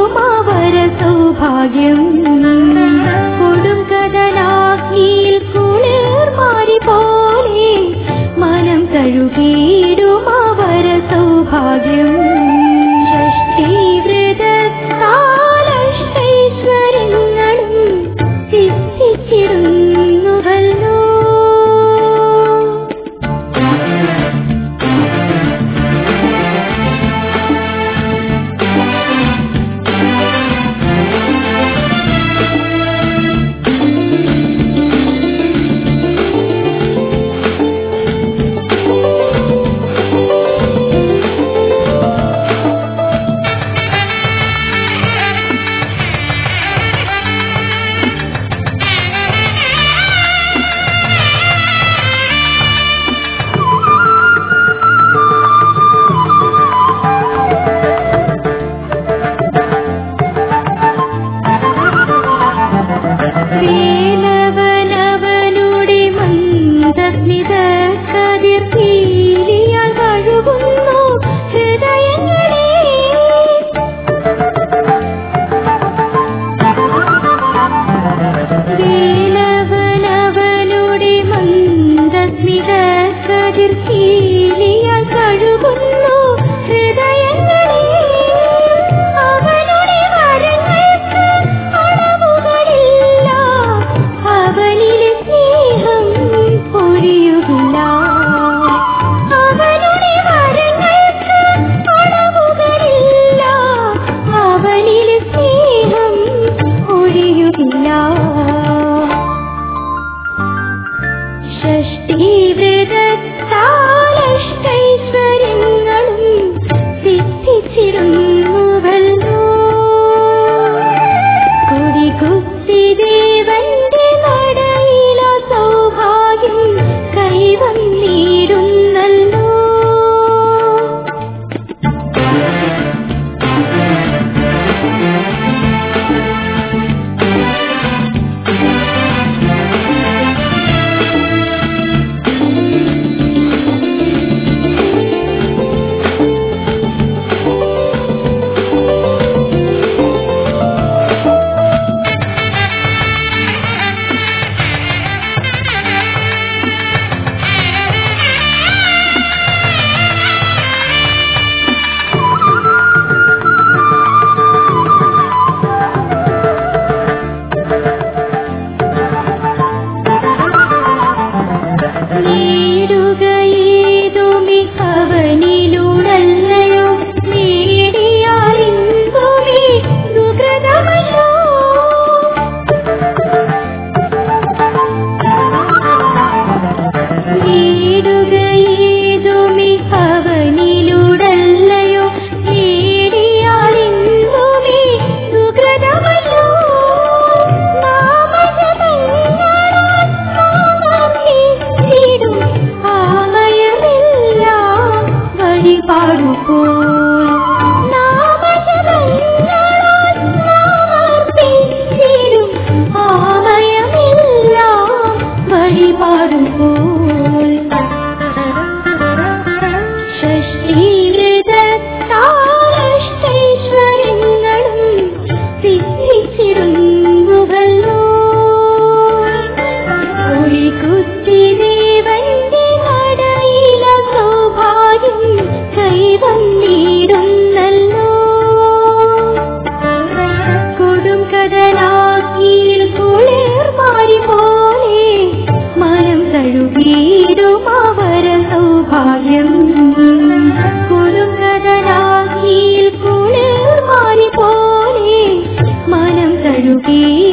അവർ സൗഭാഗ്യം. കൊടും കടലാഗ്നിയിൽ കുളിർ മാറി പോലെ മനം തഴുകിയിടും അവർ സൗഭാഗ്യം. ഷഷ്ഠീവ്രതത്താലഷ്ടൈശ്വര്യങ്ങളും സിദ്ധിച്ചിടുന്നുവല്ലോ. വേലവനവനുടെ മന്ദസ്മിത കതിർത്തീലിയാൽ കഴുകുന്നു ഹൃദയങ്ങളെ. വേലവനവനുടെ മന്ദസ്മിത കതിർത്തീലിയാൽ കഴുകുന്നു ഹൃദയങ്ങളെ. അവനുടെ വരങ്ങൾക്ക് അളവുകളില്ല, അവനിലെ സ്നേഹം പൊഴിയുകില്ല. അവനുടെ വരങ്ങൾക്ക് അളവുകളില്ല, അവനിലെ സ്നേഹം പൊഴിയുകില്ല. ഷഷ്ഠീവ്രതത്താലഷ്ടൈശ്വര്യങ്ങളും സിദ്ധിച്ചിടുന്നുവല്ലോ. കൊടികുത്തി ദേവന്റെ നടയില സൗഭാഗ്യം കൈവന്നിടുന്നല്ലോ. നേടുകയേതുമി അവനിലൂടല്ലയോ, നേടിയാലിന്തുമി സുകൃതമല്ലോ. നേടുകയേതുമി അവനിലൂടല്ലയോ, നേടിയാലിന്തുമി സുകൃതമല്ലോ. പാടുപോൽ നാമജപങ്ങളാൽ നാമർപ്പിച്ചിടും ആമയമെല്ലാം വഴിപാടുപോൽ. ഷഷ്ഠീവ്രതത്താലഷ്ടൈശ്വര്യങ്ങളും സിദ്ധിച്ചിടുന്നുവല്ലോ. കൊടികുത്തി ദേവന്റെ നടയില സൗഭാഗ്യം കൈവന്നിടുന്നല്ലോ. കൊടും കടലാഗ്നിയിൽ കുളിർ മാറി പോലെ മനം തഴുകിയിടും അവർ സൗഭാഗ്യം. കൊടും കടലാഗ്നിയിൽ കുളിർ മാറി പോലെ മനം തഴുകി